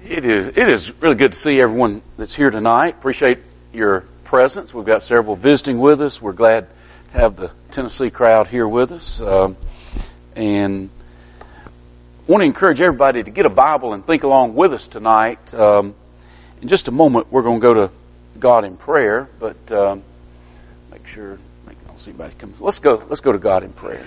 It is really good to see everyone that's here tonight. Appreciate your presence. We've got several visiting with us. We're glad to have the Tennessee crowd here with us. And want to encourage everybody to get a Bible and think along with us tonight. In just a moment, we're going to go to God in prayer, but I don't see anybody come. Let's go to God in prayer.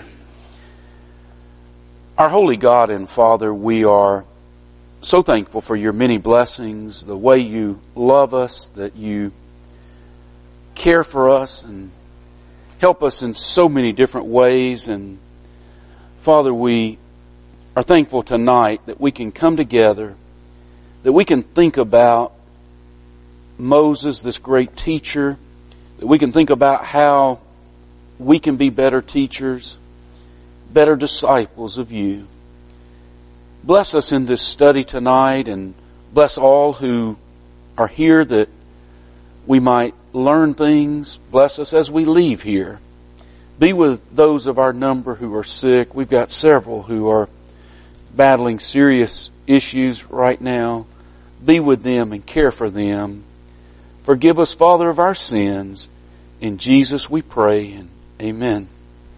Our holy God and Father, we are so thankful for your many blessings, the way you love us, that you care for us and help us in so many different ways. And Father, we are thankful tonight that we can come together, that we can think about Moses, this great teacher, that we can think about how we can be better teachers, better disciples of you. Bless us in this study tonight, and bless all who are here that we might learn things. Bless us as we leave here. Be with those of our number who are sick. We've got several who are battling serious issues right now. Be with them and care for them. Forgive us, Father, of our sins. In Jesus we pray, and amen.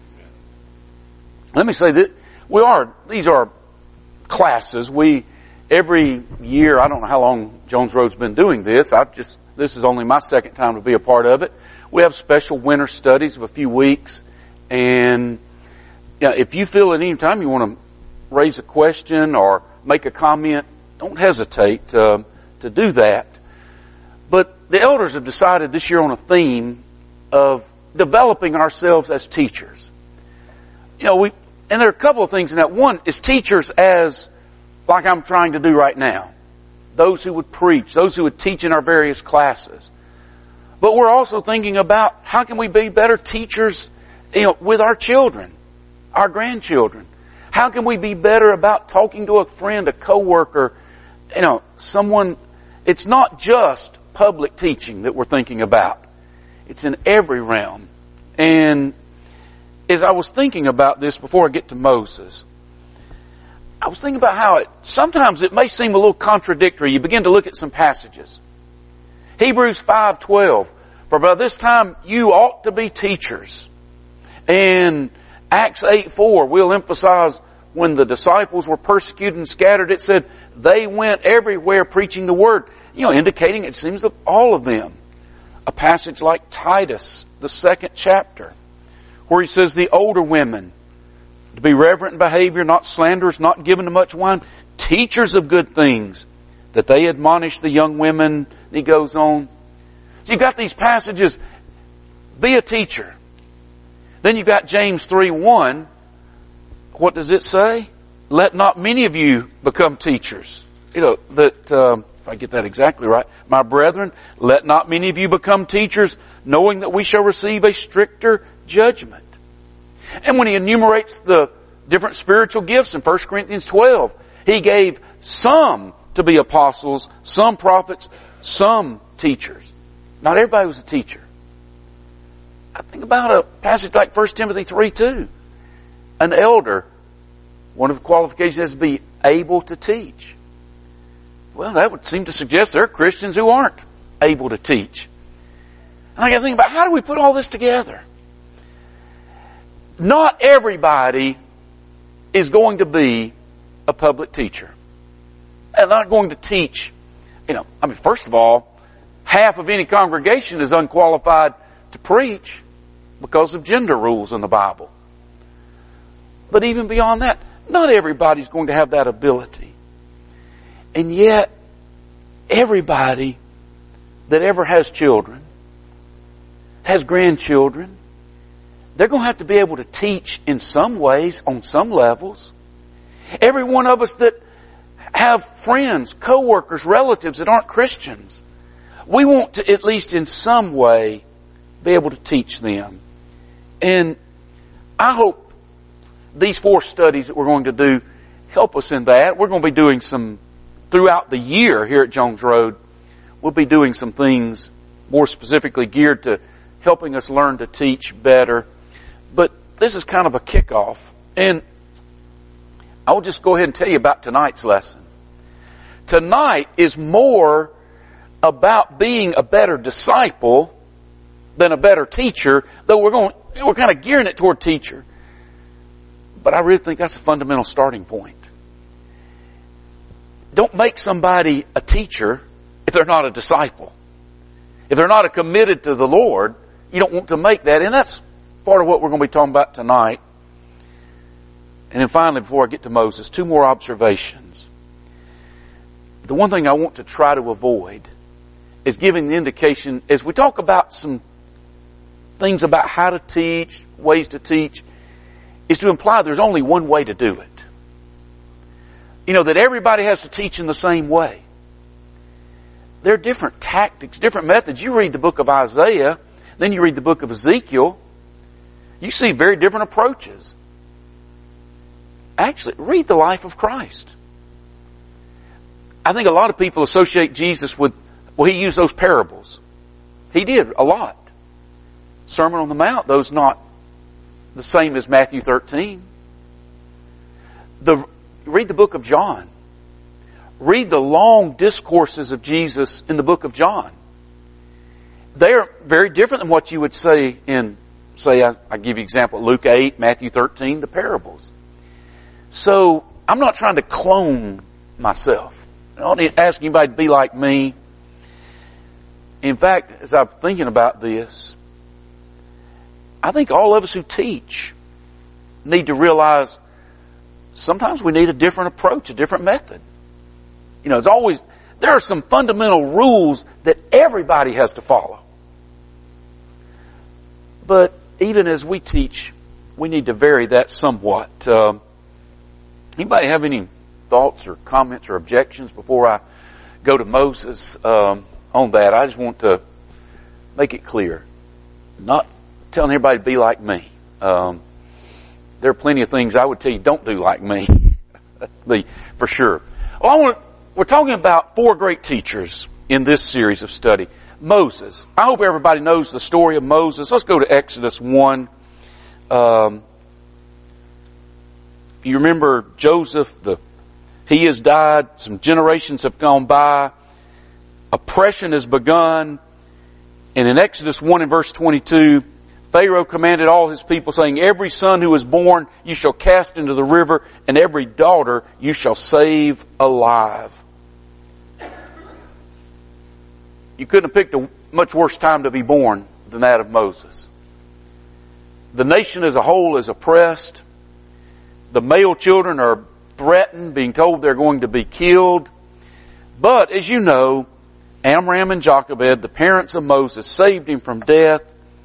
Let me say that these are classes. Every year, I don't know how long Jones Road's been doing this. This is only my second time to be a part of it. We have special winter studies of a few weeks. And if you feel at any time you want to raise a question or make a comment, don't hesitate to do that. But the elders have decided this year on a theme of developing ourselves as teachers. And there are a couple of things in that. One is teachers as, like I'm trying to do right now. Those who would preach, those who would teach in our various classes. But we're also thinking about how can we be better teachers, with our children, our grandchildren. How can we be better about talking to a friend, a coworker, someone. It's not just public teaching that we're thinking about. It's in every realm. And as I was thinking about this before I get to Moses, I was thinking about how sometimes it may seem a little contradictory. You begin to look at some passages. Hebrews 5:12, for by this time you ought to be teachers. And Acts 8:4, we'll emphasize when the disciples were persecuted and scattered, it said they went everywhere preaching the word, indicating it seems that all of them. A passage like Titus, the 2nd chapter, where he says the older women to be reverent in behavior, not slanderers, not given to much wine, teachers of good things, that they admonish the young women. And he goes on. So you've got these passages, be a teacher. Then you've got James 3:1. What does it say? Let not many of you become teachers. If I get that exactly right. My brethren, let not many of you become teachers, knowing that we shall receive a stricter judgment. And when he enumerates the different spiritual gifts in 1 Corinthians 12, he gave some to be apostles, some prophets, some teachers. Not everybody was a teacher. I think about a passage like 1 Timothy 3:2. An elder, one of the qualifications is to be able to teach. Well, that would seem to suggest there are Christians who aren't able to teach. And I got to think about how do we put all this together? Not everybody is going to be a public teacher. And not going to teach, first of all, half of any congregation is unqualified to preach because of gender rules in the Bible. But even beyond that, not everybody's going to have that ability. And yet, everybody that ever has children, has grandchildren, they're going to have to be able to teach in some ways, on some levels. Every one of us that have friends, coworkers, relatives that aren't Christians, we want to, at least in some way, be able to teach them. And I hope these 4 studies that we're going to do help us in that. We're going to be doing some, throughout the year here at Jones Road, we'll be doing some things more specifically geared to helping us learn to teach better. But this is kind of a kickoff. And I'll just go ahead and tell you about tonight's lesson. tonight is more about being a better disciple than a better teacher, though we're kind of gearing it toward teacher. But I really think that's a fundamental starting point. Don't make somebody a teacher if they're not a disciple. If they're not committed to the Lord, you don't want to make that. And that's part of what we're going to be talking about tonight. And then finally, before I get to Moses, 2 more observations. The one thing I want to try to avoid is giving the indication, as we talk about some things about how to teach, ways to teach, is to imply there's only one way to do it. You know, that everybody has to teach in the same way. There are different tactics, different methods. You read the book of Isaiah, then you read the book of Ezekiel, you see very different approaches. Actually, read the life of Christ. I think a lot of people associate Jesus with, well, he used those parables. He did a lot. Sermon on the Mount, those not the same as Matthew 13. Read the book of John. Read the long discourses of Jesus in the book of John. They are very different than what you would say in, I give you an example, Luke 8, Matthew 13, the parables. So, I'm not trying to clone myself. I don't need to ask anybody to be like me. In fact, as I'm thinking about this, I think all of us who teach need to realize sometimes we need a different approach, a different method. You know, there are some fundamental rules that everybody has to follow. But even as we teach, we need to vary that somewhat. Anybody have any thoughts or comments or objections before I go to Moses on that? I just want to make it clear. Not telling everybody to be like me. There are plenty of things I would tell you don't do like me. For sure. Well, we're talking about 4 great teachers in this series of study. Moses. I hope everybody knows the story of Moses. Let's go to Exodus 1. You remember Joseph, he has died. Some generations have gone by. Oppression has begun. And in Exodus 1 and verse 22, Pharaoh commanded all his people, saying, every son who is born you shall cast into the river, and every daughter you shall save alive. You couldn't have picked a much worse time to be born than that of Moses. The nation as a whole is oppressed. The male children are threatened, being told they're going to be killed. But, as you know, Amram and Jochebed, the parents of Moses, saved him from death.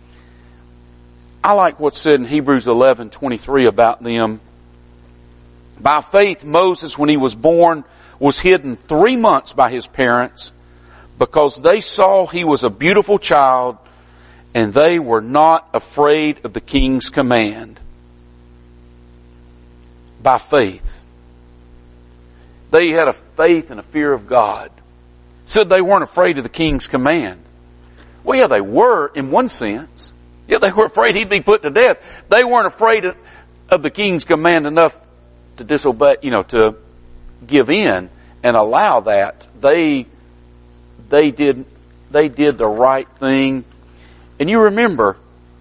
I like what's said in Hebrews 11:23 about them. By faith, Moses, when he was born, was hidden 3 months by his parents because they saw he was a beautiful child and they were not afraid of the king's command. By faith. They had a faith and a fear of God. Said they weren't afraid of the king's command. Well, yeah, they were in one sense. Yeah, they were afraid he'd be put to death. They weren't afraid of the king's command enough to disobey, to give in and allow that. They did the right thing. And you remember,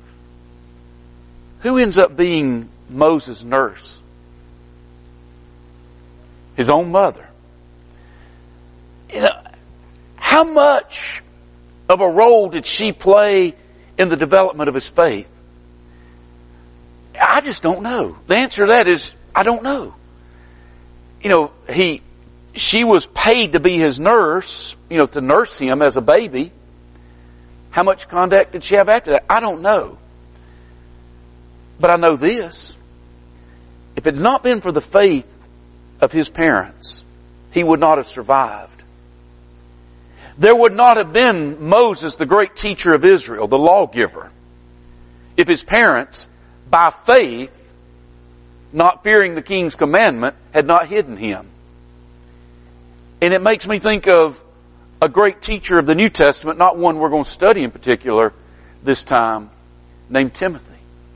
who ends up being Moses' nurse? His own mother. How much of a role did she play in the development of his faith? I just don't know. The answer to that is, I don't know. She was paid to be his nurse, to nurse him as a baby. How much contact did she have after that? I don't know. But I know this. If it had not been for the faith of his parents, he would not have survived. There would not have been Moses, the great teacher of Israel, the lawgiver, if his parents, by faith, not fearing the king's commandment, had not hidden him. And it makes me think of a great teacher of the New Testament, not one we're going to study in particular this time, named Timothy.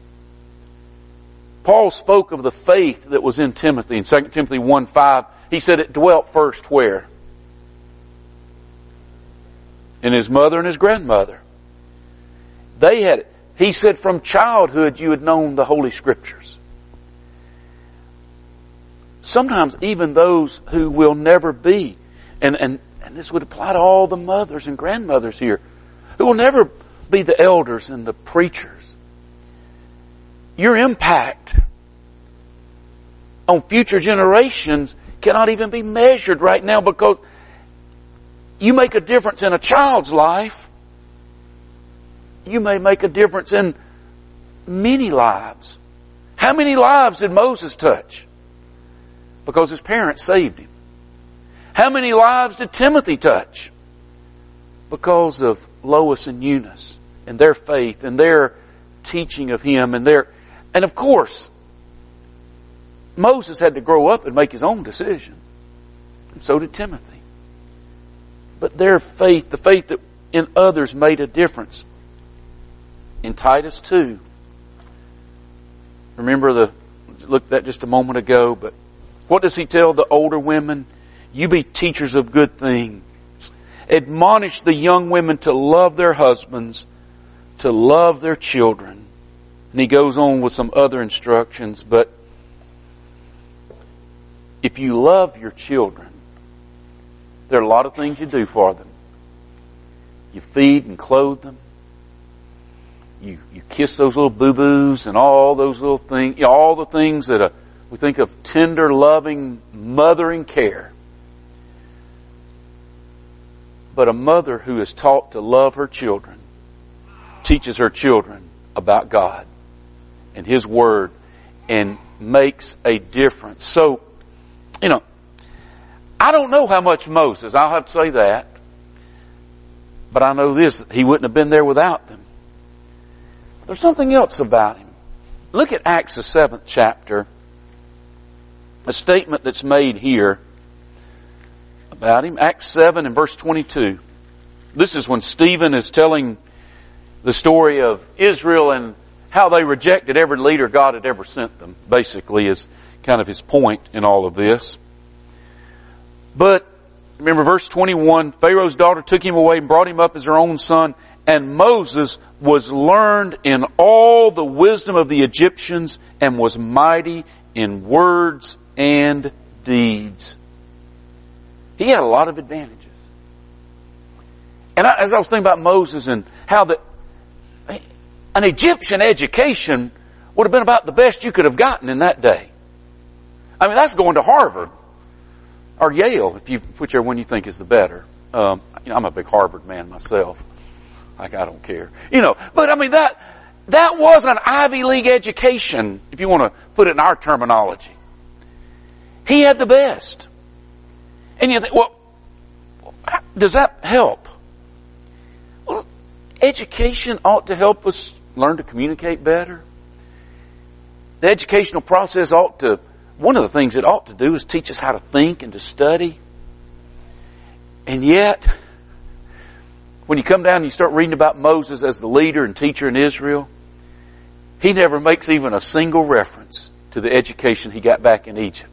Paul spoke of the faith that was in Timothy. In 2 Timothy 1:5, he said it dwelt first where? and his mother and his grandmother. They had it. He said from childhood you had known the Holy Scriptures. Sometimes even those who will never be, and this would apply to all the mothers and grandmothers here, who will never be the elders and the preachers. Your impact on future generations cannot even be measured right now, because you make a difference in a child's life. You may make a difference in many lives. How many lives did Moses touch? Because his parents saved him. How many lives did Timothy touch? Because of Lois and Eunice and their faith and their teaching of him and of course, Moses had to grow up and make his own decision. And so did Timothy. But their faith, the faith that in others, made a difference. In Titus 2, remember looked at just a moment ago, but what does he tell the older women? You be teachers of good things. Admonish the young women to love their husbands, to love their children. And he goes on with some other instructions, but if you love your children, there are a lot of things you do for them. You feed and clothe them. You kiss those little boo-boos and all those little things, all the things that we think of tender, loving, mothering care. But a mother who is taught to love her children teaches her children about God and His Word and makes a difference. So, I don't know how much Moses, I'll have to say that, but I know this, he wouldn't have been there without them. There's something else about him. Look at Acts the 7th chapter. A statement that's made here about him. Acts 7 and verse 22. This is when Stephen is telling the story of Israel and how they rejected every leader God had ever sent them, basically, is kind of his point in all of this. But remember verse 21, Pharaoh's daughter took him away and brought him up as her own son. And Moses was learned in all the wisdom of the Egyptians and was mighty in words and deeds. He had a lot of advantages. And as I was thinking about Moses and how an Egyptian education would have been about the best you could have gotten in that day. I mean, that's going to Harvard or Yale, if you whichever one you think is the better. I'm a big Harvard man myself. I don't care. But I mean that was an Ivy League education, if you want to put it in our terminology. He had the best. And you think, well, does that help? Well, education ought to help us learn to communicate better. The educational process one of the things it ought to do is teach us how to think and to study. And yet, when you come down and you start reading about Moses as the leader and teacher in Israel, he never makes even a single reference to the education he got back in Egypt.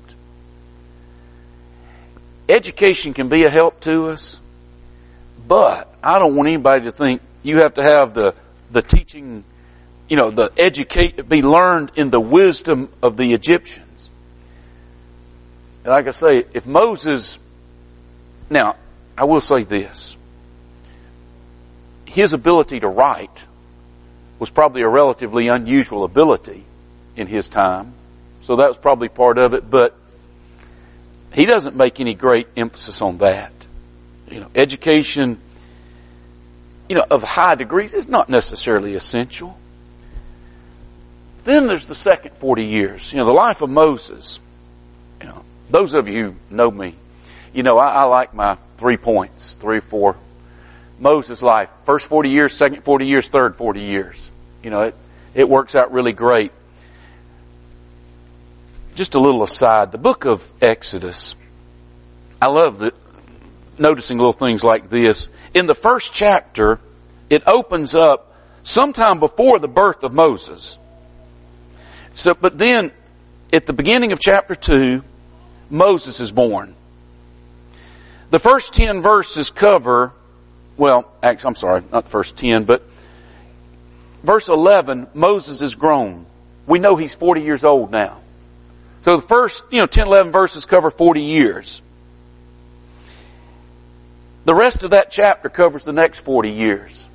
Education can be a help to us, but I don't want anybody to think you have to have the teaching, be learned in the wisdom of the Egyptians. And like I say, if Moses, now, I will say this. His ability to write was probably a relatively unusual ability in his time. So that was probably part of it, but he doesn't make any great emphasis on that. Education, of high degrees is not necessarily essential. Then there's the second 40 years. The life of Moses. Those of you who know me, I like my 3 points, 3 or 4. Moses' life. First 40 years, second 40 years, third 40 years. It works out really great. Just a little aside. The book of Exodus. I love noticing little things like this. In the first chapter, it opens up sometime before the birth of Moses. But then, at the beginning of chapter 2, Moses is born. The first 10 verses cover well, actually, I'm sorry, not the first 10, but verse 11, Moses is grown. We know he's 40 years old now. So the first, 10, 11 verses cover 40 years. The rest of that chapter covers the next 40 years.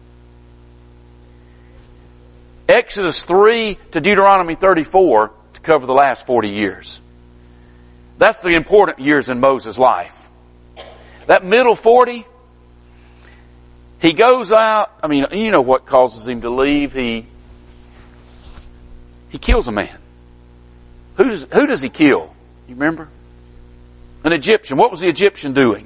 Exodus 3 to Deuteronomy 34 to cover the last 40 years. That's the important years in Moses' life. That middle 40, he goes out, you know what causes him to leave. He kills a man. Who does he kill? You remember? An Egyptian. What was the Egyptian doing?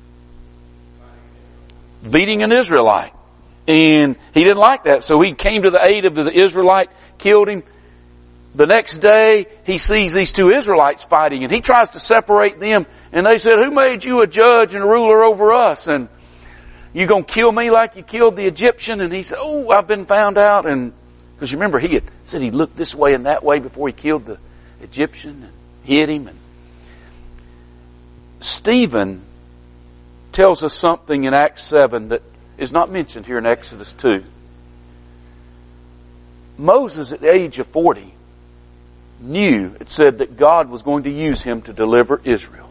Beating an Israelite. And he didn't like that, so he came to the aid of the Israelite, killed him. The next day, he sees these two Israelites fighting, and he tries to separate them. And they said, who made you a judge and a ruler over us? And you gonna kill me like you killed the Egyptian? And he said, oh, I've been found out. And because you remember, he had said he looked this way and that way before he killed the Egyptian and hit him. And Stephen tells us something in Acts 7 that is not mentioned here in Exodus 2. Moses, at the age of 40, knew, it said, that God was going to use him to deliver Israel.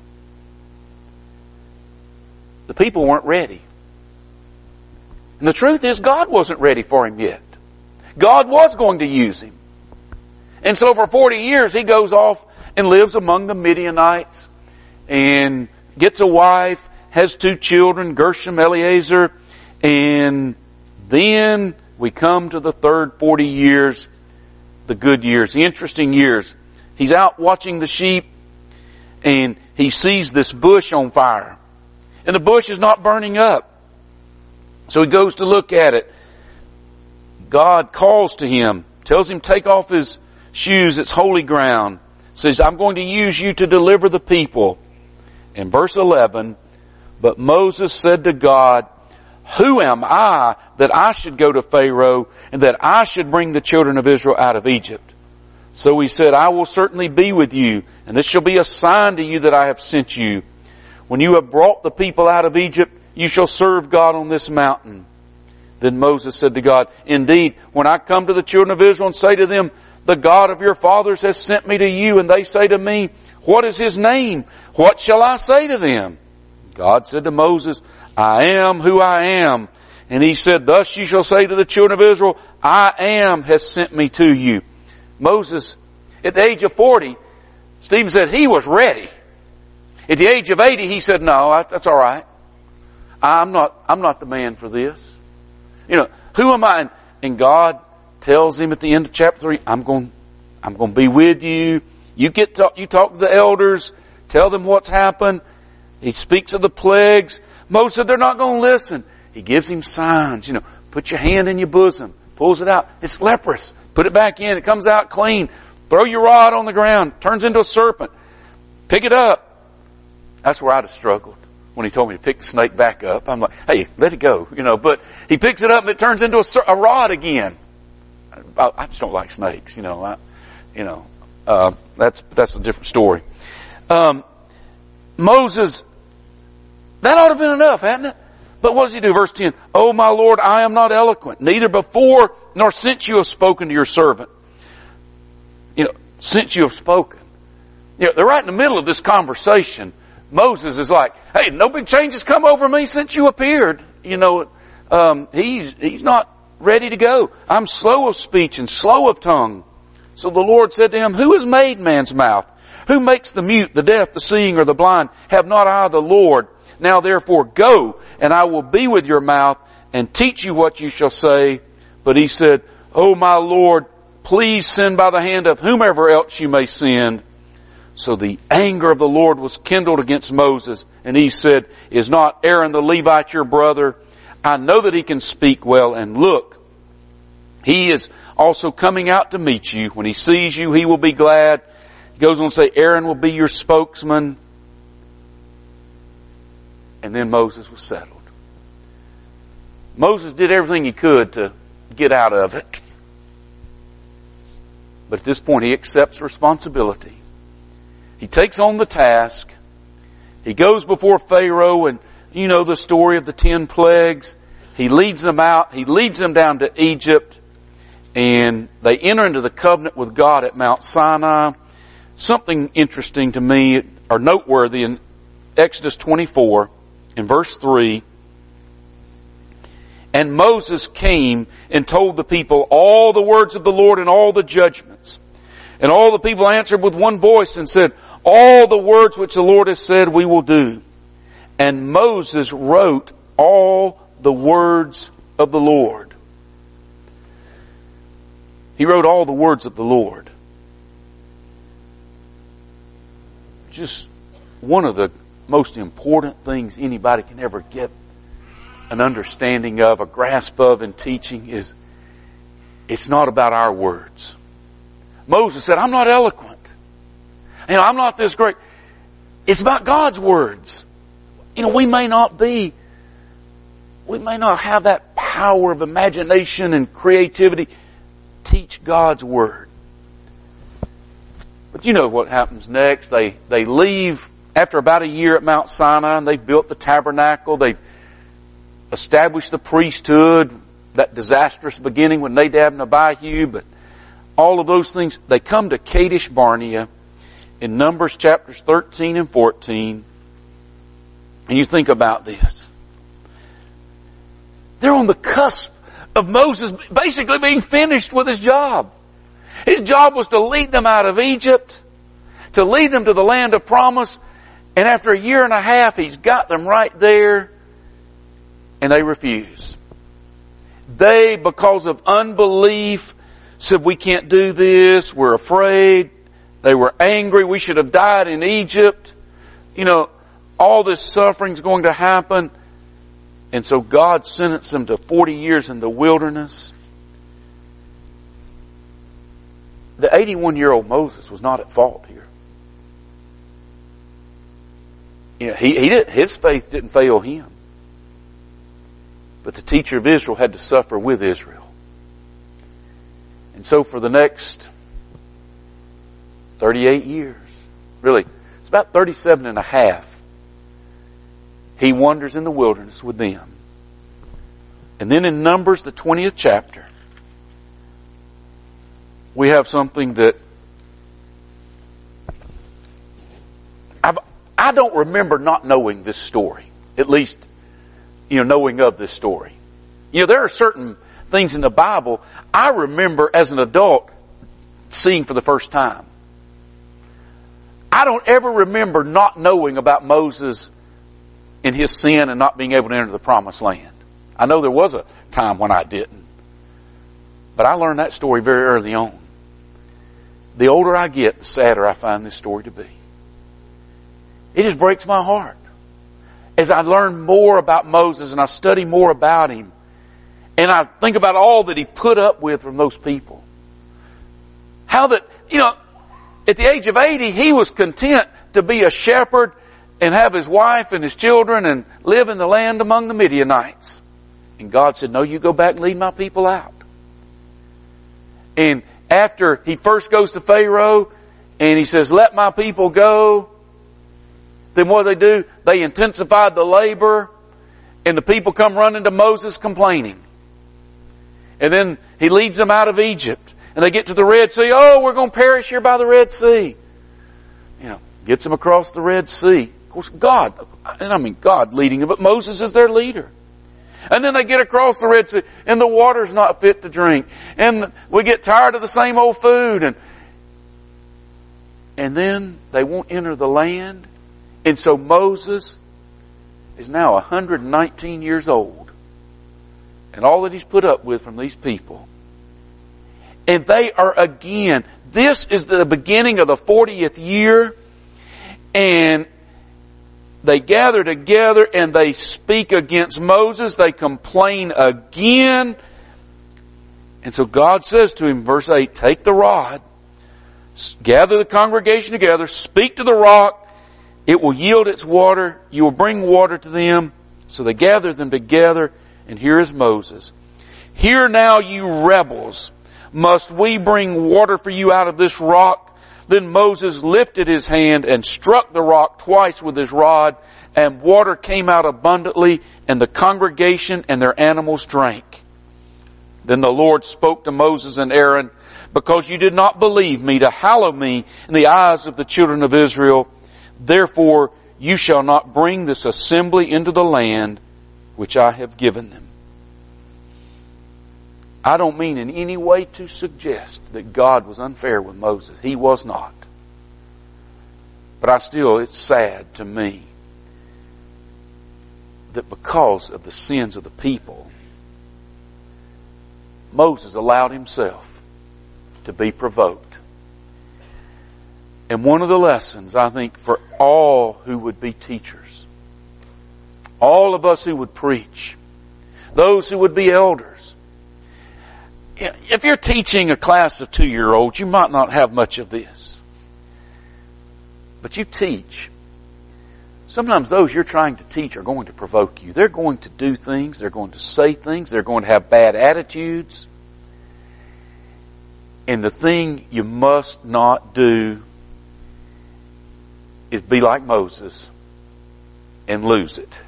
The people weren't ready. And the truth is, God wasn't ready for him yet. God was going to use him. And so for 40 years, he goes off and lives among the Midianites and gets a wife, has 2 children, Gershom, Eleazar, and then we come to the third 40 years, the good years, the interesting years. He's out watching the sheep and he sees this bush on fire. And the bush is not burning up. So he goes to look at it. God calls to him, tells him take off his shoes, it's holy ground. Says, I'm going to use you to deliver the people. In verse 11, but Moses said to God, who am I that I should go to Pharaoh and that I should bring the children of Israel out of Egypt? So he said, I will certainly be with you, and this shall be a sign to you that I have sent you. When you have brought the people out of Egypt, you shall serve God on this mountain. Then Moses said to God, indeed, when I come to the children of Israel and say to them, the God of your fathers has sent me to you, and they say to me, what is his name? What shall I say to them? God said to Moses, I am who I am. And he said, thus you shall say to the children of Israel, I am has sent me to you. Moses, at the age of 40, Stephen said he was ready. At the age of 80, he said, no, that's all right. I'm not the man for this. Who am I? And God tells him at the end of chapter 3, I'm going to be with you. You talk to the elders, tell them what's happened. He speaks of the plagues. Moses said they're not going to listen. He gives him signs. Put your hand in your bosom. Pulls it out. It's leprous. Put it back in. It comes out clean. Throw your rod on the ground. Turns into a serpent. Pick it up. That's where I'd have struggled when he told me to pick the snake back up. I'm like, hey, let it go. But he picks it up and it turns into a rod again. I just don't like snakes. That's a different story. Moses, that ought to have been enough, hadn't it? But what does he do? Verse 10, oh my Lord, I am not eloquent, neither before nor since you have spoken to your servant. Since you have spoken. They're right in the middle of this conversation. Moses is like, hey, no big changes come over me since you appeared. He's not ready to go. I'm slow of speech and slow of tongue. So the Lord said to him, who has made man's mouth? Who makes the mute, the deaf, the seeing, or the blind? Have not I the Lord? Now therefore go, and I will be with your mouth, and teach you what you shall say. But he said, oh my Lord, please send by the hand of whomever else you may send. So the anger of the Lord was kindled against Moses, and he said, is not Aaron the Levite your brother? I know that he can speak well, and look, he is also coming out to meet you. When he sees you, he will be glad. He goes on to say, Aaron will be your spokesman. And then Moses was settled. Moses did everything he could to get out of it. But at this point, he accepts responsibility. He takes on the task. He goes before Pharaoh, and You know the story of the 10 plagues. He leads them out. He leads them down to Egypt. And they enter into the covenant with God at Mount Sinai. Something interesting to me, or noteworthy, in Exodus 24, in verse 3, and Moses came and told the people all the words of the Lord and all the judgments. And all the people answered with one voice and said, all the words which the Lord has said we will do. And Moses wrote all the words of the Lord. He wrote all the words of the Lord. Just one of the most important things anybody can ever get an understanding of, a grasp of in teaching is it's not about our words. Moses said, I'm not eloquent. I'm not this great. It's about God's words. We may not have that power of imagination and creativity. Teach God's Word. But you know what happens next. They leave after about a year at Mount Sinai, and they've built the tabernacle. They've established the priesthood, that disastrous beginning with Nadab and Abihu, but all of those things. They come to Kadesh Barnea in Numbers chapters 13 and 14. And you think about this. They're on the cusp of Moses basically being finished with his job. His job was to lead them out of Egypt, to lead them to the land of promise, and after a year and a half, he's got them right there, and they refuse. They, because of unbelief, said, we can't do this, we're afraid. They were angry, we should have died in Egypt. All this suffering's going to happen. And so God sentenced them to 40 years in the wilderness. The 81-year-old Moses was not at fault here. His faith didn't fail him. But the teacher of Israel had to suffer with Israel. And so for the next 38 years, really, it's about 37 and a half, he wanders in the wilderness with them. And then in Numbers, the 20th chapter, we have something that I don't remember not knowing this story. At least, knowing of this story. There are certain things in the Bible I remember as an adult seeing for the first time. I don't ever remember not knowing about Moses and his sin and not being able to enter the promised land. I know there was a time when I didn't. But I learned that story very early on. The older I get, the sadder I find this story to be. It just breaks my heart. As I learn more about Moses and I study more about him, and I think about all that he put up with from those people. How that, at the age of 80, he was content to be a shepherd and have his wife and his children and live in the land among the Midianites. And God said, no, you go back and lead my people out. And after he first goes to Pharaoh and he says, let my people go, then what do? They intensified the labor, and the people come running to Moses complaining. And then he leads them out of Egypt, and they get to the Red Sea. Oh, we're going to perish here by the Red Sea. Gets them across the Red Sea. Of course, God leading them, but Moses is their leader. And then they get across the Red Sea, and the water's not fit to drink. And we get tired of the same old food. And then they won't enter the land. And so Moses is now 119 years old. And all that he's put up with from these people. And they are again, this is the beginning of the 40th year. And they gather together and they speak against Moses. They complain again. And so God says to him, verse 8, take the rod, gather the congregation together, speak to the rock. It will yield its water. You will bring water to them. So they gather them together. And here is Moses. Hear now, you rebels. Must we bring water for you out of this rock? Then Moses lifted his hand and struck the rock twice with his rod, and water came out abundantly, and the congregation and their animals drank. Then the Lord spoke to Moses and Aaron, because you did not believe me to hallow me in the eyes of the children of Israel, therefore you shall not bring this assembly into the land which I have given them. I don't mean in any way to suggest that God was unfair with Moses. He was not. But it's sad to me that because of the sins of the people, Moses allowed himself to be provoked. And one of the lessons, I think, for all who would be teachers, all of us who would preach, those who would be elders, if you're teaching a class of 2-year-olds, you might not have much of this. But you teach. Sometimes those you're trying to teach are going to provoke you. They're going to do things. They're going to say things. They're going to have bad attitudes. And the thing you must not do is be like Moses and lose it.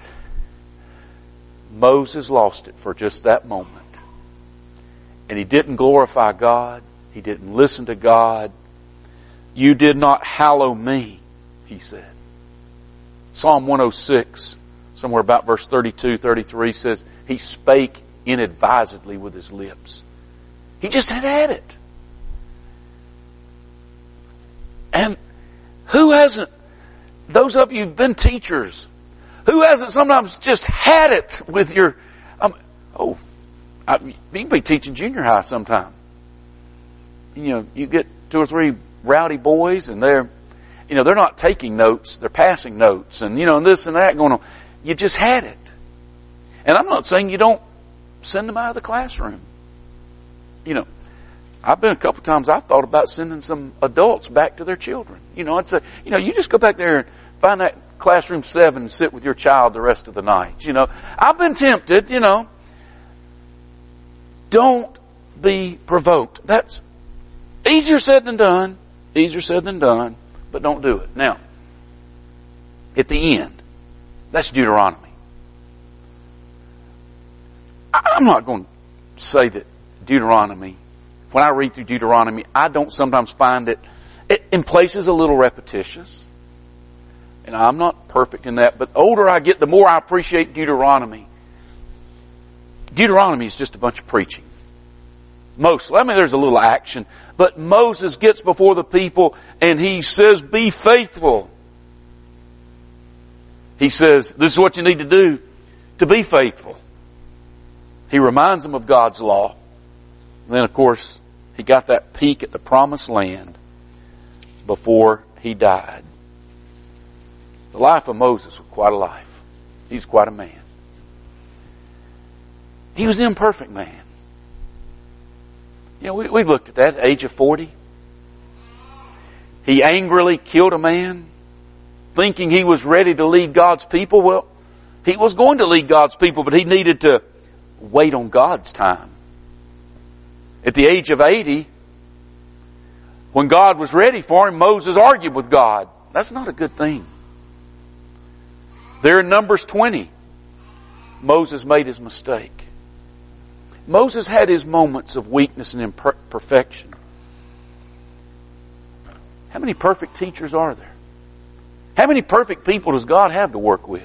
Moses lost it for just that moment. And he didn't glorify God. He didn't listen to God. You did not hallow me, he said. Psalm 106, somewhere about verse 32, 33 says, he spake inadvisedly with his lips. He just had it. And who hasn't, those of you who've been teachers, who hasn't sometimes just had it with your, you can be teaching junior high sometime. You get 2 or 3 rowdy boys and they're not taking notes, they're passing notes and this and that going on. You just had it. And I'm not saying you don't send them out of the classroom. I've been a couple times, I've thought about sending some adults back to their children. I'd say, you just go back there and find that classroom 7 and sit with your child the rest of the night. I've been tempted, Don't be provoked. That's easier said than done. Easier said than done. But don't do it. Now, at the end, that's Deuteronomy. I'm not going to say that Deuteronomy, when I read through Deuteronomy, I don't sometimes find it in places a little repetitious. And I'm not perfect in that, but the older I get, the more I appreciate Deuteronomy. Deuteronomy is just a bunch of preaching. Mostly. There's a little action. But Moses gets before the people and he says, be faithful. He says, this is what you need to do to be faithful. He reminds them of God's law. And then, of course, he got that peek at the promised land before he died. The life of Moses was quite a life. He's quite a man. He was an imperfect man. We've looked at that at the age of 40. He angrily killed a man, thinking he was ready to lead God's people. Well, he was going to lead God's people, but he needed to wait on God's time. At the age of 80, when God was ready for him, Moses argued with God. That's not a good thing. There in Numbers 20, Moses made his mistake. Moses had his moments of weakness and imperfection. How many perfect teachers are there? How many perfect people does God have to work with?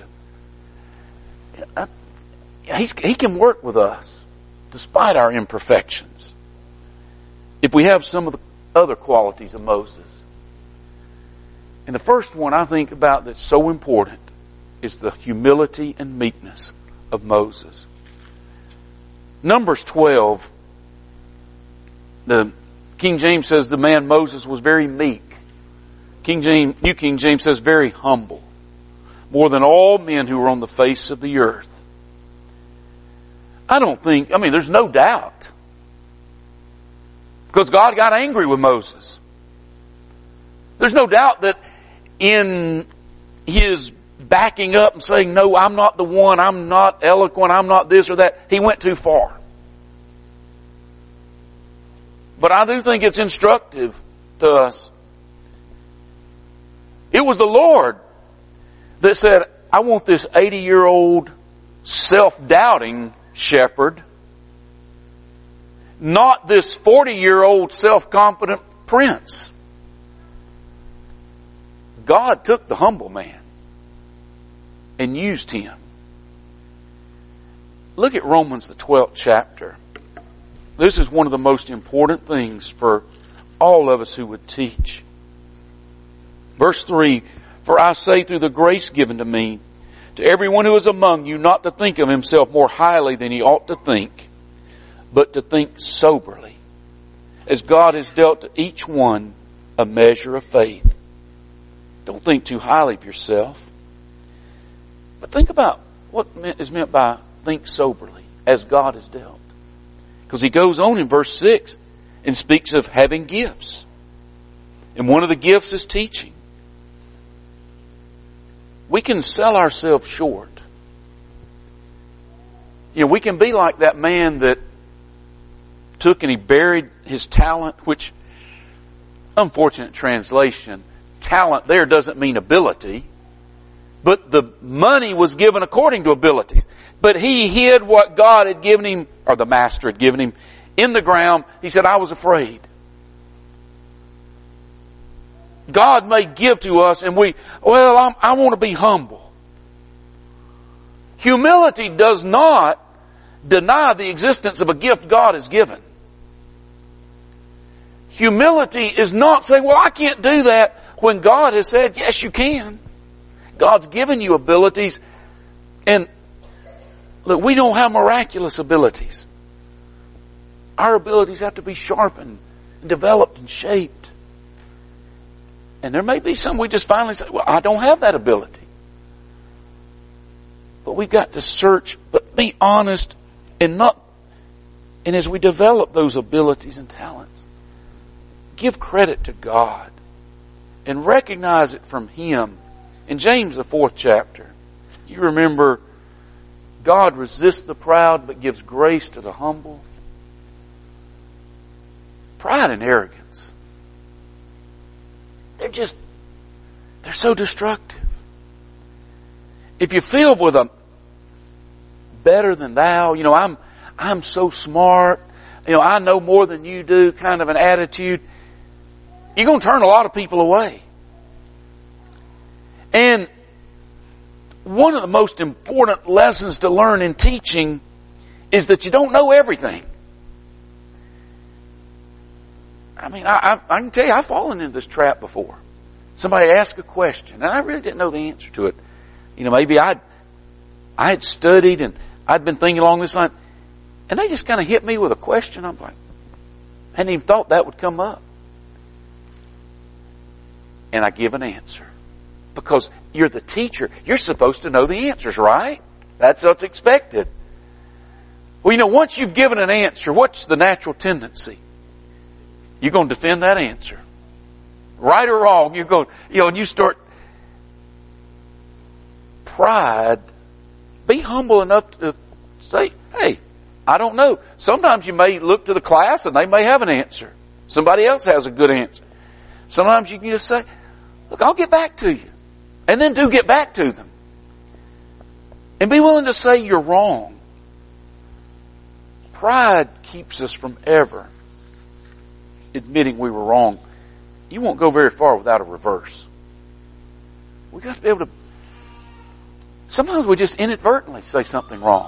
He can work with us despite our imperfections. If we have some of the other qualities of Moses. And the first one I think about that's so important is the humility and meekness of Moses. Numbers 12, the King James says the man Moses was very meek. New King James says very humble. More than all men who were on the face of the earth. There's no doubt. Because God got angry with Moses. There's no doubt that in his backing up and saying, no, I'm not the one, I'm not eloquent, I'm not this or that, he went too far. But I do think it's instructive to us. It was the Lord that said, I want this 80-year-old self-doubting shepherd, not this 40-year-old self-confident prince. God took the humble man and used him. Look at Romans, the 12th chapter. This is one of the most important things for all of us who would teach. Verse 3, for I say through the grace given to me, to everyone who is among you, not to think of himself more highly than he ought to think, but to think soberly, as God has dealt to each one a measure of faith. Don't think too highly of yourself, but think about what is meant by think soberly, as God has dealt. Because he goes on in verse 6 and speaks of having gifts. And one of the gifts is teaching. We can sell ourselves short. We can be like that man that took and he buried his talent, which, unfortunate translation, talent there doesn't mean ability, but the money was given according to abilities. But he hid what God had given him, or the master had given him, in the ground. He said, I was afraid. God may give to us and I want to be humble. Humility does not deny the existence of a gift God has given. Humility is not saying, I can't do that, when God has said, yes, you can. God's given you abilities, and look, we don't have miraculous abilities. Our abilities have to be sharpened and developed and shaped. And there may be some we just finally say, I don't have that ability. But we've got to search, but be honest and as we develop those abilities and talents, give credit to God and recognize it from Him. In James, the 4th chapter, you remember God resists the proud but gives grace to the humble. Pride and arrogance, they're so destructive. If you're filled with a better than thou, I'm so smart, I know more than you do kind of an attitude, you're going to turn a lot of people away. And one of the most important lessons to learn in teaching is that you don't know everything. I can tell you, I've fallen into this trap before. Somebody asked a question, and I really didn't know the answer to it. Maybe I had studied and I'd been thinking along this line, and they just kind of hit me with a question. I'm like, I hadn't even thought that would come up. And I give an answer. Because you're the teacher. You're supposed to know the answers, right? That's what's expected. Well, once you've given an answer, what's the natural tendency? You're going to defend that answer. Right or wrong, you go, and you start pride. Be humble enough to say, hey, I don't know. Sometimes you may look to the class and they may have an answer. Somebody else has a good answer. Sometimes you can just say, look, I'll get back to you. And then do get back to them. And be willing to say you're wrong. Pride keeps us from ever admitting we were wrong. You won't go very far without a reverse. We've got to be able to... Sometimes we just inadvertently say something wrong.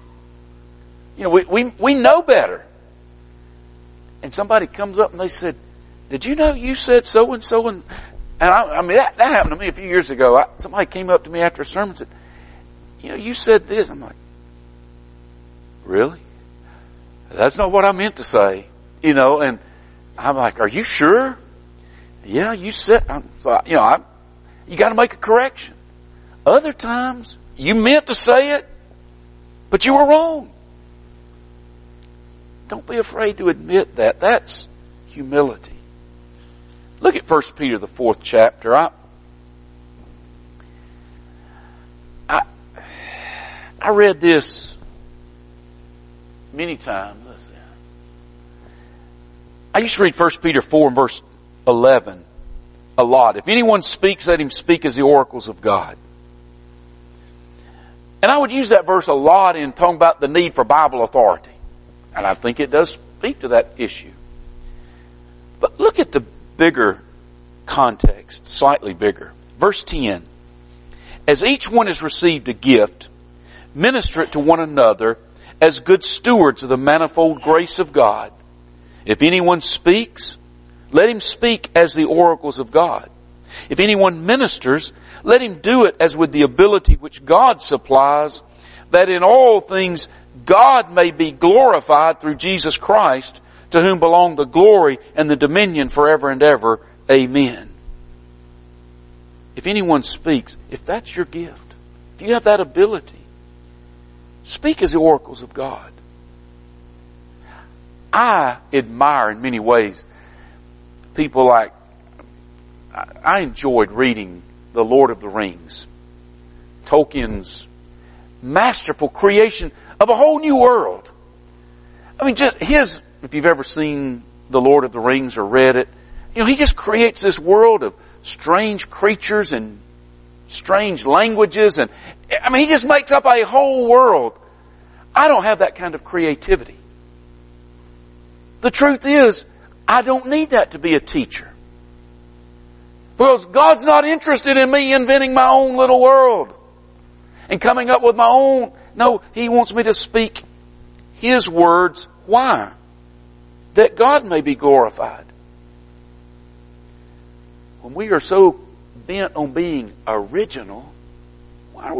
We know better. And somebody comes up and they said, did you know you said so and so? And that happened to me a few years ago. Somebody came up to me after a sermon and said, you said this. I'm like, really? That's not what I meant to say. And I'm like, are you sure? Yeah, you said, you got to make a correction. Other times, you meant to say it, but you were wrong. Don't be afraid to admit that. That's humility. Look at 1 Peter, the 4th chapter. I read this many times. I used to read 1 Peter 4 and verse 11 a lot. If anyone speaks, let him speak as the oracles of God. And I would use that verse a lot in talking about the need for Bible authority. And I think it does speak to that issue. But look at the bigger context, slightly bigger. Verse 10. As each one has received a gift, minister it to one another as good stewards of the manifold grace of God. If anyone speaks, let him speak as the oracles of God. If anyone ministers, let him do it as with the ability which God supplies, that in all things God may be glorified through Jesus Christ, to whom belong the glory and the dominion forever and ever. Amen. If anyone speaks, if that's your gift, if you have that ability, speak as the oracles of God. I admire in many ways people like, I enjoyed reading The Lord of the Rings, Tolkien's masterful creation of a whole new world. I mean, just if you've ever seen The Lord of the Rings or read it, he just creates this world of strange creatures and strange languages, and he just makes up a whole world. I don't have that kind of creativity. The truth is, I don't need that to be a teacher. Because God's not interested in me inventing my own little world and coming up with my own. No, He wants me to speak His words. Why? That God may be glorified. When we are so bent on being original, why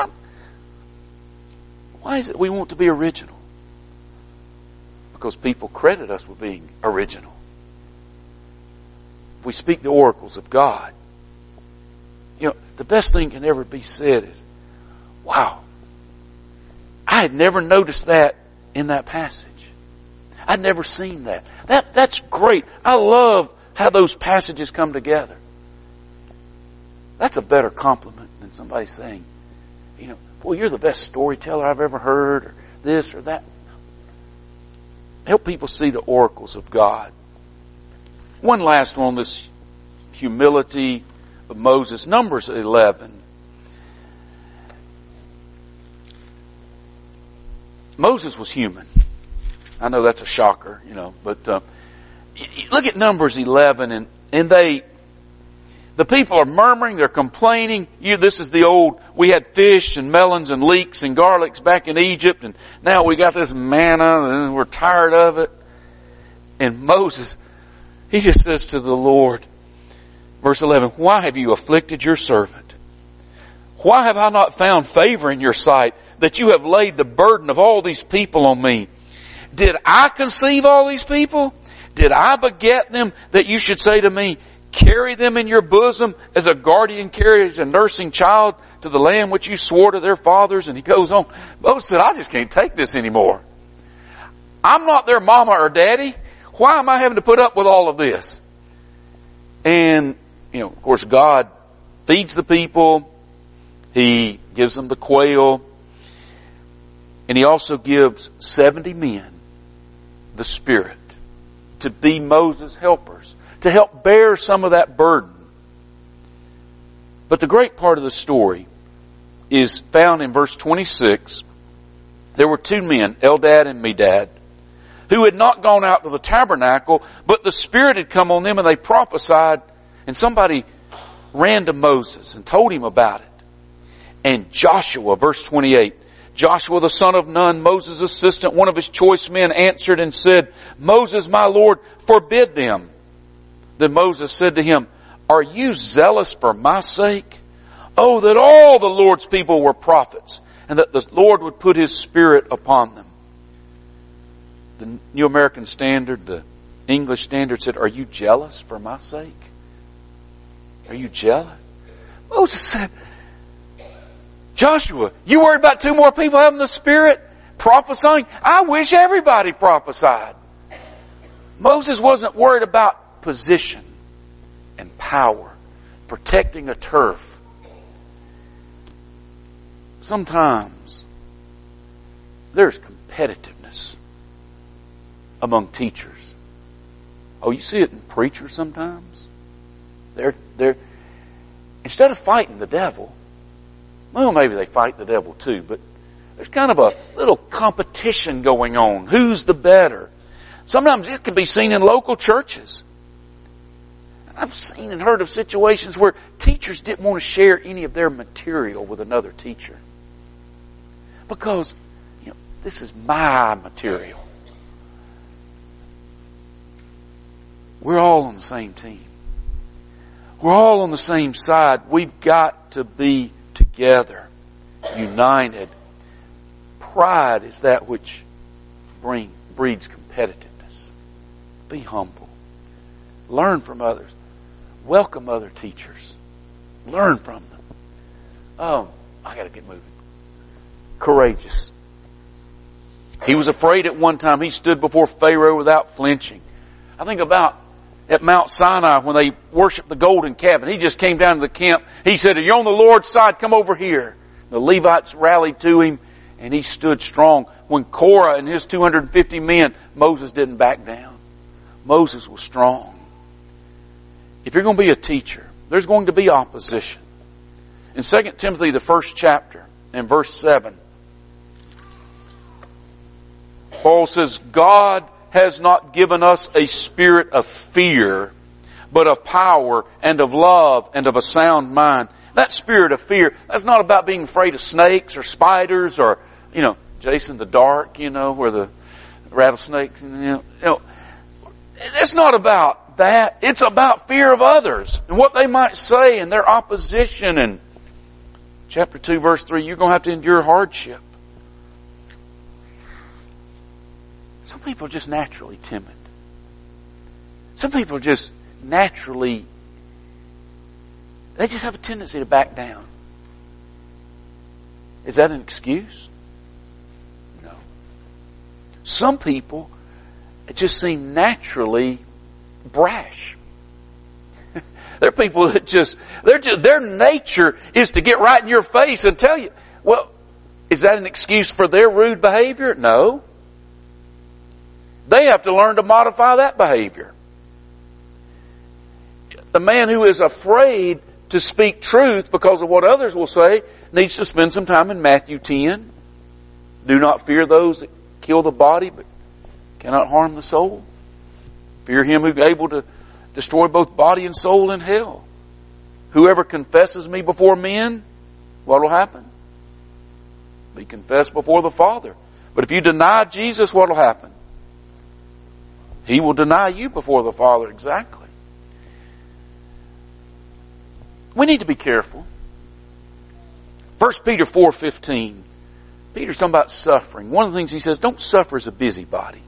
is it we want to be original? Because people credit us with being original. If we speak the oracles of God, the best thing can ever be said is, wow, I had never noticed that in that passage. I'd never seen that. That's great. I love how those passages come together. That's a better compliment than somebody saying, boy, you're the best storyteller I've ever heard, or this or that. Help people see the oracles of God. One last one on this humility of Moses. Numbers 11. Moses was human. I know that's a shocker, but look at Numbers 11, and the people are murmuring, they're complaining. This is the old, we had fish and melons and leeks and garlics back in Egypt, and now we got this manna and we're tired of it. And Moses, he just says to the Lord, verse 11, why have you afflicted your servant? Why have I not found favor in your sight, that you have laid the burden of all these people on me? Did I conceive all these people? Did I beget them, that you should say to me, carry them in your bosom as a guardian carries a nursing child to the land which you swore to their fathers? And he goes on. Moses said, I just can't take this anymore. I'm not their mama or daddy. Why am I having to put up with all of this? And, of course, God feeds the people. He gives them the quail. And He also gives 70 men the Spirit to be Moses' helpers, to help bear some of that burden. But the great part of the story is found in verse 26. There were two men, Eldad and Medad, who had not gone out to the tabernacle, but the Spirit had come on them and they prophesied, and somebody ran to Moses and told him about it. And Joshua, verse 28, Joshua the son of Nun, Moses' assistant, one of his choice men, answered and said, Moses, my Lord, forbid them. Then Moses said to him, are you zealous for my sake? Oh, that all the Lord's people were prophets, and that the Lord would put His Spirit upon them. The New American Standard, the English Standard said, are you jealous for my sake? Are you jealous? Moses said, Joshua, you worried about two more people having the Spirit prophesying? I wish everybody prophesied. Moses wasn't worried about position and power, protecting a turf. Sometimes there's competitiveness among teachers. Oh, you see it in preachers sometimes. They're instead of fighting the devil, Well, maybe they fight the devil too, but there's kind of a little competition going on. Who's the better? Sometimes it can be seen in local churches. I've seen and heard of situations where teachers didn't want to share any of their material with another teacher. Because, this is my material. We're all on the same team. We're all on the same side. We've got to be together, united. Pride is that which breeds competitiveness. Be humble. Learn from others. Welcome other teachers. Learn from them. I gotta get moving. Courageous. He was afraid at one time. He stood before Pharaoh without flinching. I think about at Mount Sinai when they worshiped the golden calf, and he just came down to the camp. He said, "You're on the Lord's side, come over here." The Levites rallied to him, and he stood strong. When Korah and his 250 men, Moses didn't back down. Moses was strong. If you're going to be a teacher, there's going to be opposition. In 2 Timothy, the 1st chapter, and verse 7, Paul says, "God has not given us a spirit of fear, but of power and of love and of a sound mind." That spirit of fear, that's not about being afraid of snakes or spiders or, Jason the Dark, where the rattlesnakes, it's not about that. It's about fear of others and what they might say and their opposition. And chapter 2, verse 3, you're going to have to endure hardship. Some people are just naturally timid. Some people are just naturally, they just have a tendency to back down. Is that an excuse? No. Some people just seem naturally brash. There are people that their nature is to get right in your face and tell you. Well, is that an excuse for their rude behavior? No. They have to learn to modify that behavior. The man who is afraid to speak truth because of what others will say needs to spend some time in Matthew 10. Do not fear those that kill the body but cannot harm the soul. Fear him who is able to destroy both body and soul in hell. Whoever confesses me before men, what will happen? Be confessed before the Father. But if you deny Jesus, what will happen? He will deny you before the Father. Exactly. We need to be careful. 1 Peter 4:15. Peter's talking about suffering. One of the things he says, don't suffer as a busybody.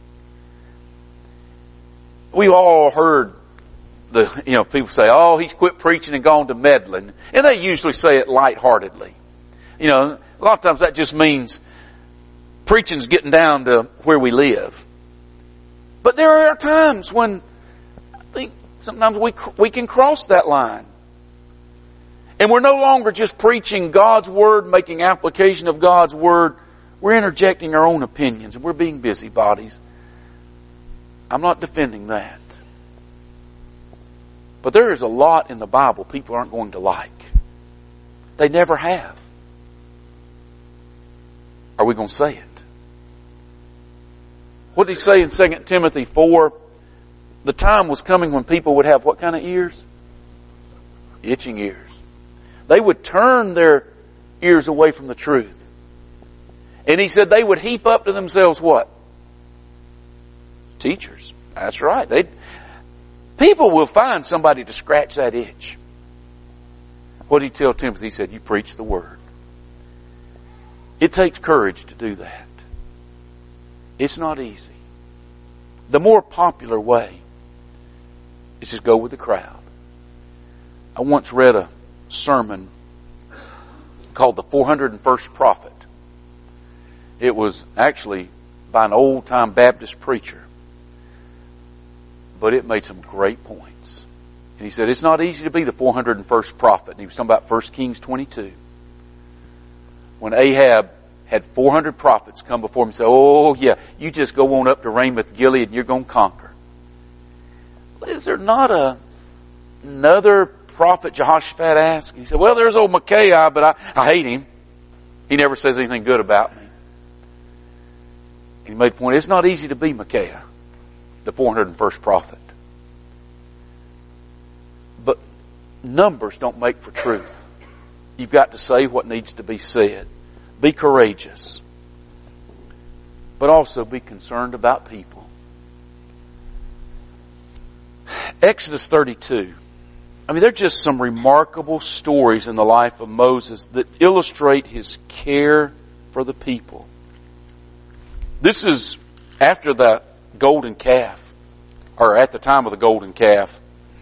We've all heard people say, "Oh, he's quit preaching and gone to meddling." And they usually say it lightheartedly. A lot of times that just means preaching's getting down to where we live. But there are times when I think sometimes we can cross that line. And we're no longer just preaching God's Word, making application of God's Word. We're interjecting our own opinions and we're being busybodies. I'm not defending that. But there is a lot in the Bible people aren't going to like. They never have. Are we going to say it? What did he say in 2 Timothy 4? The time was coming when people would have what kind of ears? Itching ears. They would turn their ears away from the truth. And he said they would heap up to themselves what? Teachers. That's right. People will find somebody to scratch that itch. What did he tell Timothy? He said, you preach the Word. It takes courage to do that. It's not easy. The more popular way is just go with the crowd. I once read a sermon called The 401st Prophet. It was actually by an old-time Baptist preacher. But it made some great points. And he said, it's not easy to be the 401st prophet. And he was talking about 1 Kings 22. When Ahab had 400 prophets come before him and say, oh yeah, you just go on up to Ramoth Gilead and you're going to conquer. Is there not another prophet Jehoshaphat ask? He said, well, there's old Micaiah, but I hate him. He never says anything good about me. And he made the point, it's not easy to be Micaiah, the 401st prophet. But numbers don't make for truth. You've got to say what needs to be said. Be courageous. But also be concerned about people. Exodus 32. I mean, they're just some remarkable stories in the life of Moses that illustrate his care for the people. This is after the golden calf, or at the time of the golden calf.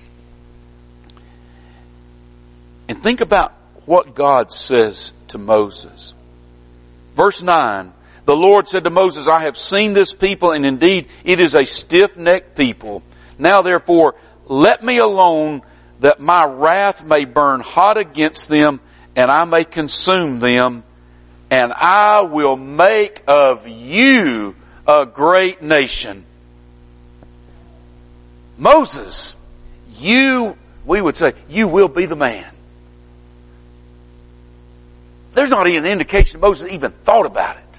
And think about what God says to Moses. Verse 9, the Lord said to Moses, I have seen this people, and indeed it is a stiff-necked people. Now therefore, let me alone, that my wrath may burn hot against them, and I may consume them, and I will make of you a great nation. Moses, we would say, you will be the man. There's not even an indication Moses even thought about it.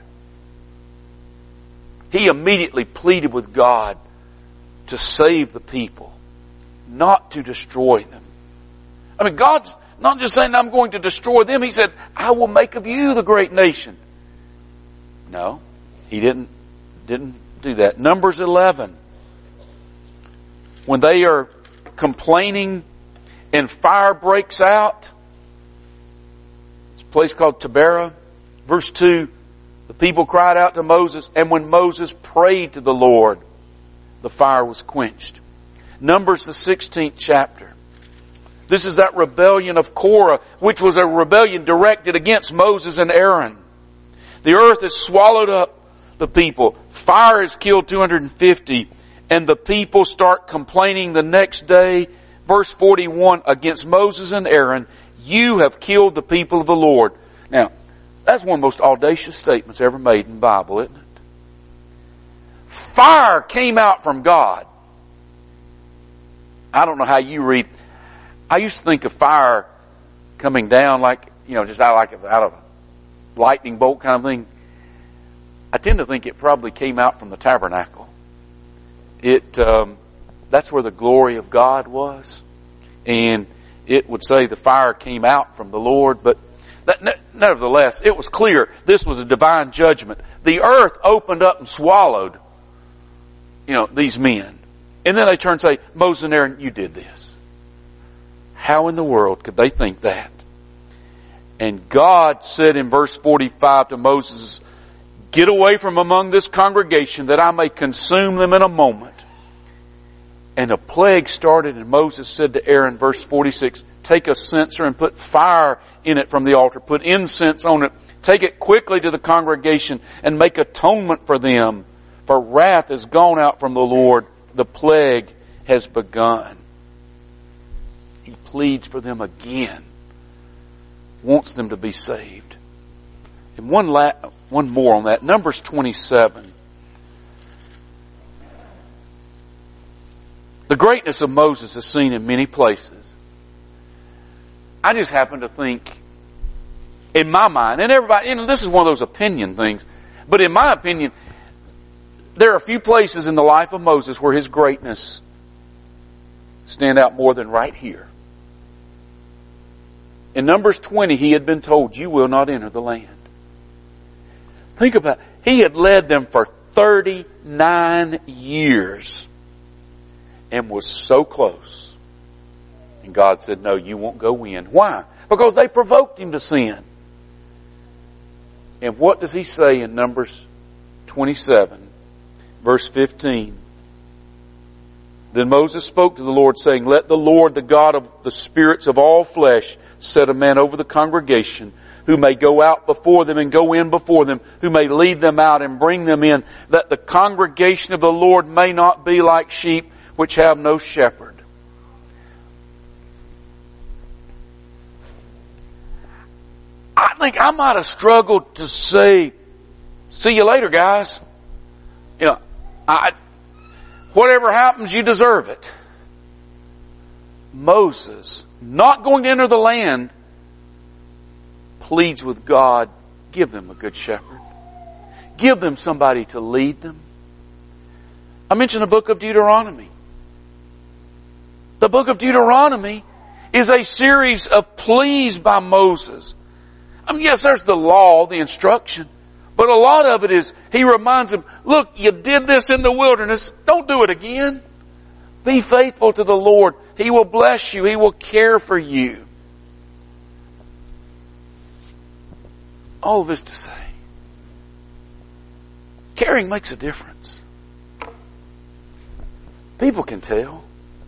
He immediately pleaded with God to save the people, not to destroy them. I mean, God's not just saying, I'm going to destroy them. He said, I will make of you the great nation. No, he didn't do that. Numbers 11. When they are complaining and fire breaks out, it's a place called Taberah. Verse 2, the people cried out to Moses, and when Moses prayed to the Lord, the fire was quenched. Numbers the 16th chapter. This is that rebellion of Korah, which was a rebellion directed against Moses and Aaron. The earth has swallowed up the people. Fire has killed 250, and the people start complaining the next day. Verse 41, against Moses and Aaron, you have killed the people of the Lord. Now, that's one of the most audacious statements ever made in the Bible, isn't it? Fire came out from God. I don't know how you read. I used to think of fire coming down like, just out of a lightning bolt kind of thing. I tend to think it probably came out from the tabernacle. That's where the glory of God was. And it would say the fire came out from the Lord, but nevertheless, it was clear this was a divine judgment. The earth opened up and swallowed, these men. And then they turn and say, Moses and Aaron, you did this. How in the world could they think that? And God said in verse 45 to Moses, get away from among this congregation that I may consume them in a moment. And a plague started, and Moses said to Aaron, verse 46, take a censer and put fire in it from the altar. Put incense on it. Take it quickly to the congregation and make atonement for them. For wrath has gone out from the Lord. The plague has begun. He pleads for them again. Wants them to be saved. And one more on that. Numbers 27. The greatness of Moses is seen in many places. I just happen to think, in my mind, and everybody, this is one of those opinion things, but in my opinion, there are a few places in the life of Moses where his greatness stand out more than right here. In Numbers 20, he had been told, you will not enter the land. Think about it. He had led them for 39 years and was so close. And God said, no, you won't go in. Why? Because they provoked him to sin. And what does he say in Numbers 27, verse 15? Then Moses spoke to the Lord, saying, let the Lord, the God of the spirits of all flesh, set a man over the congregation, who may go out before them and go in before them, who may lead them out and bring them in, that the congregation of the Lord may not be like sheep which have no shepherd. I think I might have struggled to say, see you later, guys. Whatever happens, you deserve it. Moses not going to enter the land, pleads with God, give them a good shepherd. Give them somebody to lead them. I mentioned the book of Deuteronomy. The book of Deuteronomy is a series of pleas by Moses. I mean, yes, there's the law, the instruction, but a lot of it is, he reminds them, look, you did this in the wilderness, don't do it again. Be faithful to the Lord. He will bless you. He will care for you. All of this to say, caring makes a difference. People can tell.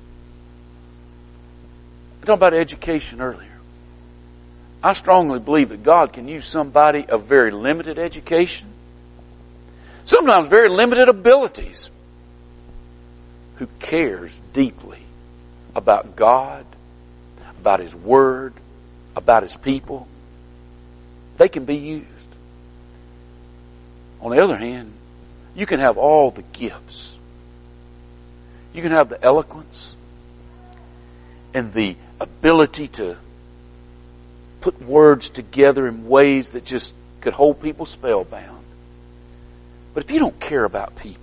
I talked about education earlier. I strongly believe that God can use somebody of very limited education, sometimes very limited abilities, who cares deeply about God, about His Word, about His people. They can be used. On the other hand, you can have all the gifts. You can have the eloquence and the ability to put words together in ways that just could hold people spellbound. But if you don't care about people,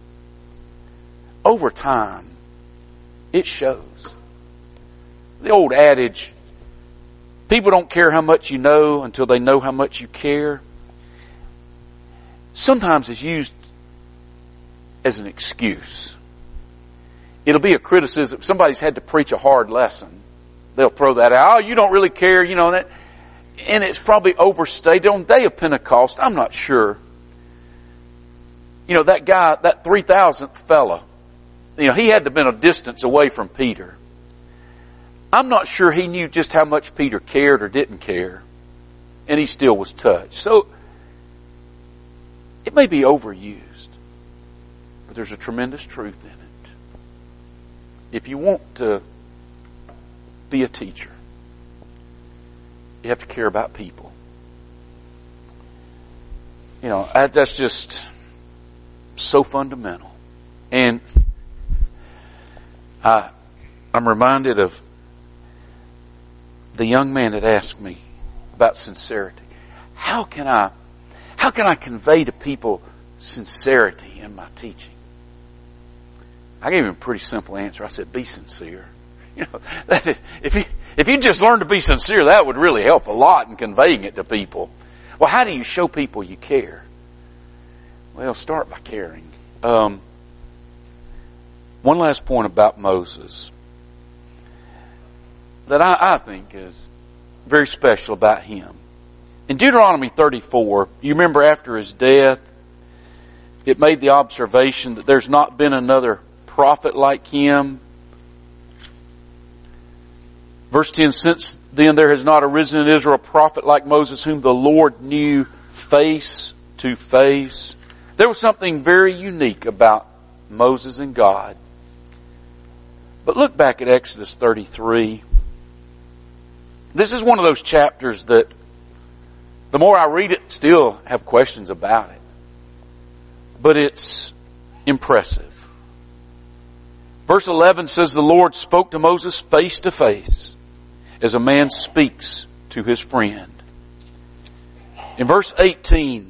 over time, it shows. The old adage, people don't care how much you know until they know how much you care, sometimes is used as an excuse. It'll be a criticism. If somebody's had to preach a hard lesson, they'll throw that out. Oh, you don't really care, you know that. And it's probably overstated. On the day of Pentecost, I'm not sure. You know, that guy, that 3,000th fella, you know, he had to have been a distance away from Peter. I'm not sure he knew just how much Peter cared or didn't care. And he still was touched. So, it may be overused, but there's a tremendous truth in it. If you want to be a teacher, you have to care about people. You know, that's just so fundamental. And I'm reminded of the young man that asked me about sincerity. How can I convey to people sincerity in my teaching? I gave him a pretty simple answer. I said, be sincere. You know, if you just learn to be sincere, that would really help a lot in conveying it to people. Well, how do you show people you care? Well, start by caring. One last point about Moses that I think is very special about him. In Deuteronomy 34, you remember after his death, it made the observation that there's not been another prophet like him. Verse 10, since then there has not arisen in Israel a prophet like Moses, whom the Lord knew face to face. There was something very unique about Moses and God. But look back at Exodus 33. This is one of those chapters that the more I read it, still have questions about it. But it's impressive. Verse 11 says, the Lord spoke to Moses face to face as a man speaks to his friend. In verse 18,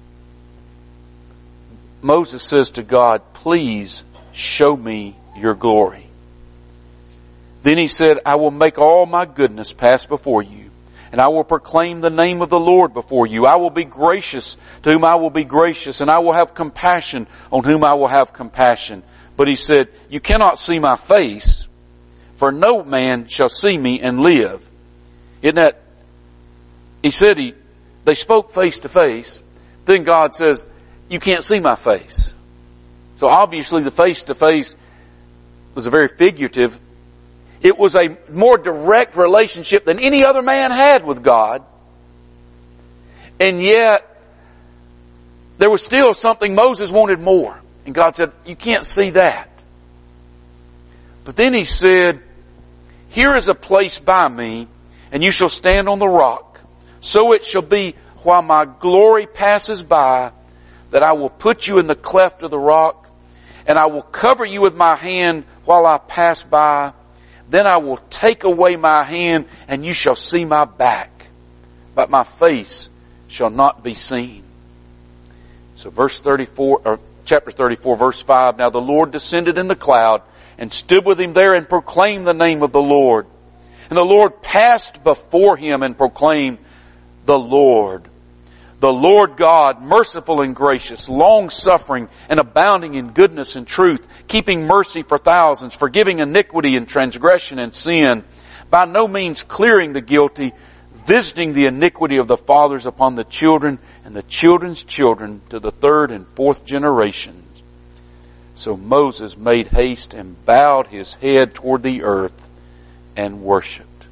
Moses says to God, please show me your glory. Then he said, I will make all my goodness pass before you, and I will proclaim the name of the Lord before you. I will be gracious to whom I will be gracious, and I will have compassion on whom I will have compassion. But he said, you cannot see my face, for no man shall see me and live. Isn't that? He said they spoke face to face. Then God says, you can't see my face. So obviously the face to face was a very figurative. It was a more direct relationship than any other man had with God. And yet, there was still something Moses wanted more. And God said, you can't see that. But then he said, here is a place by me, and you shall stand on the rock. So it shall be while my glory passes by, that I will put you in the cleft of the rock, and I will cover you with my hand while I pass by. Then I will take away my hand, and you shall see my back, but my face shall not be seen. So chapter 34, verse 5, Now the Lord descended in the cloud, and stood with him there, and proclaimed the name of the Lord. And the Lord passed before him, and proclaimed, The Lord God, merciful and gracious, long-suffering and abounding in goodness and truth, keeping mercy for thousands, forgiving iniquity and transgression and sin, by no means clearing the guilty, visiting the iniquity of the fathers upon the children and the children's children to the third and fourth generations. So Moses made haste and bowed his head toward the earth and worshipped.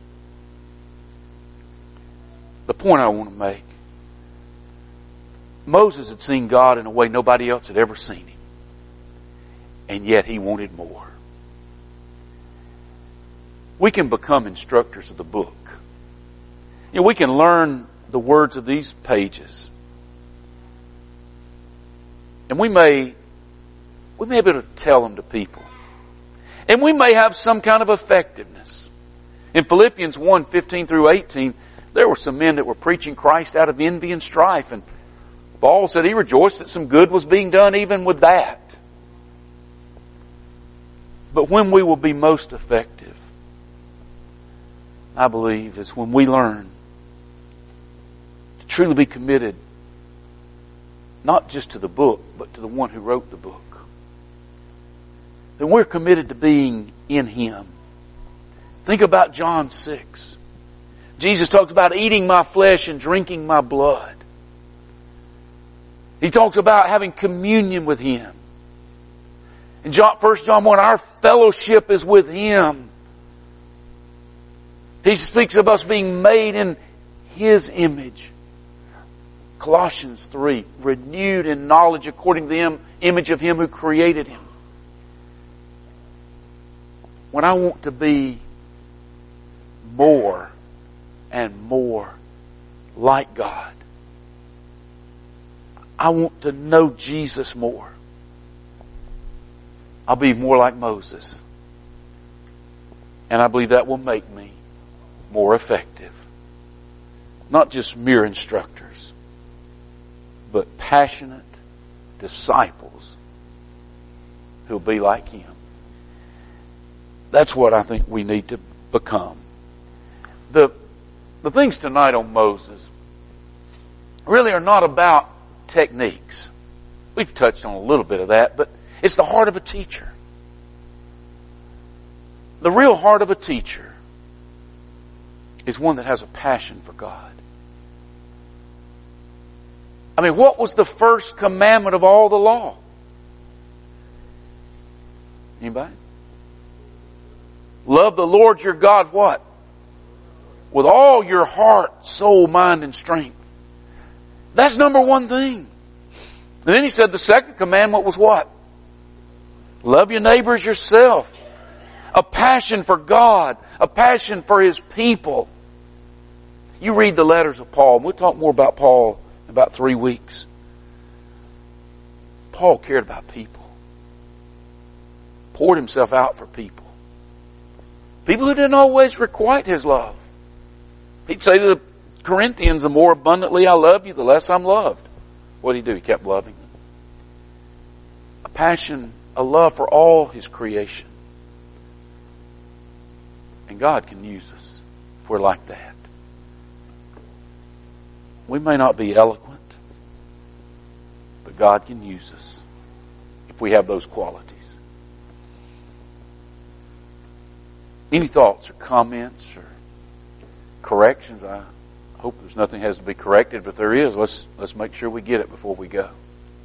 The point I want to make, Moses had seen God in a way nobody else had ever seen him. And yet he wanted more. We can become instructors of the book. We can learn the words of these pages. And we may be able to tell them to people. And we may have some kind of effectiveness. In Philippians 1, 15 through 18, there were some men that were preaching Christ out of envy and strife. And Paul said he rejoiced that some good was being done even with that. But when we will be most effective, I believe, is when we learn to truly be committed not just to the book, but to the one who wrote the book. Then we're committed to being in Him. Think about John 6. Jesus talks about eating my flesh and drinking my blood. He talks about having communion with Him. In 1 John 1, our fellowship is with Him. He speaks of us being made in His image. Colossians 3, renewed in knowledge according to the image of Him who created Him. When I want to be more and more like God, I want to know Jesus more, I'll be more like Moses. And I believe that will make me more effective. Not just mere instructors, but passionate disciples who'll be like Him. That's what I think we need to become. The things tonight on Moses really are not about techniques. We've touched on a little bit of that, but it's the heart of a teacher. The real heart of a teacher is one that has a passion for God. I mean, what was the first commandment of all the law? Anybody? Love the Lord your God, what? With all your heart, soul, mind, and strength. That's number one thing. And then He said the second commandment was what? Love your neighbor as yourself. A passion for God. A passion for His people. You read the letters of Paul. We'll talk more about Paul in about 3 weeks. Paul cared about people. Poured himself out for people. People who didn't always requite his love. He'd say to the Corinthians, the more abundantly I love you, the less I'm loved. What did he do? He kept loving them. A passion, a love for all His creation. And God can use us if we're like that. We may not be eloquent, but God can use us if we have those qualities. Any thoughts or comments or corrections? I hope there's nothing has to be corrected, but if there is, let's make sure we get it before we go.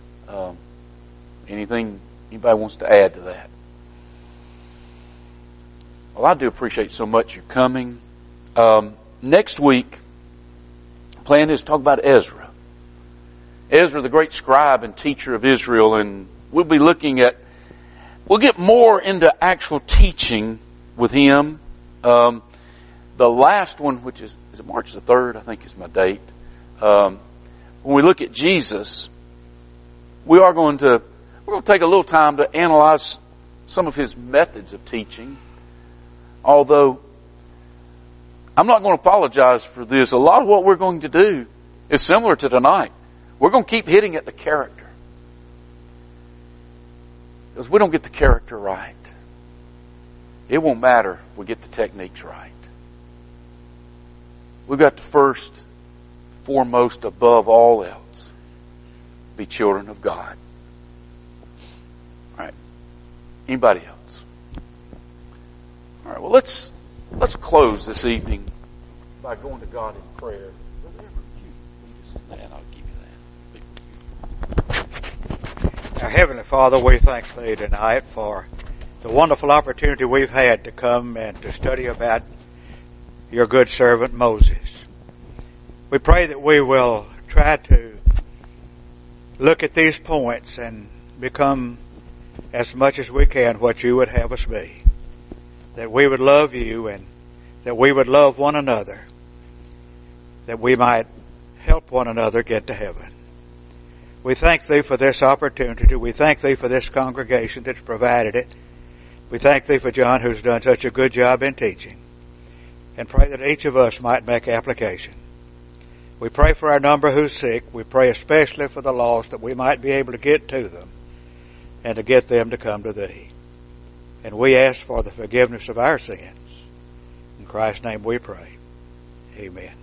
Anything anybody wants to add to that? Well, I do appreciate so much you coming. Next week, the plan is to talk about Ezra. Ezra, the great scribe and teacher of Israel, and we'll get more into actual teaching with him. The last one, which is it March the 3rd, I think is my date. When we look at Jesus, we're going to take a little time to analyze some of His methods of teaching. Although, I'm not going to apologize for this. A lot of what we're going to do is similar to tonight. We're going to keep hitting at the character. Because we don't get the character right, it won't matter if we get the techniques right. We've got to first, foremost, above all else, be children of God. All right. Anybody else? All right. Well, let's close this evening by going to God in prayer. Whatever you lead us in that, I'll give you that. Our Heavenly Father, we thank Thee tonight for the wonderful opportunity we've had to come and to study about Your good servant Moses. We pray that we will try to look at these points and become as much as we can what You would have us be. That we would love You and that we would love one another. That we might help one another get to heaven. We thank Thee for this opportunity. We thank Thee for this congregation that's provided it. We thank Thee for John, who's done such a good job in teaching. And pray that each of us might make application. We pray for our number who's sick. We pray especially for the lost, that we might be able to get to them and to get them to come to Thee. And we ask for the forgiveness of our sins. In Christ's name we pray. Amen.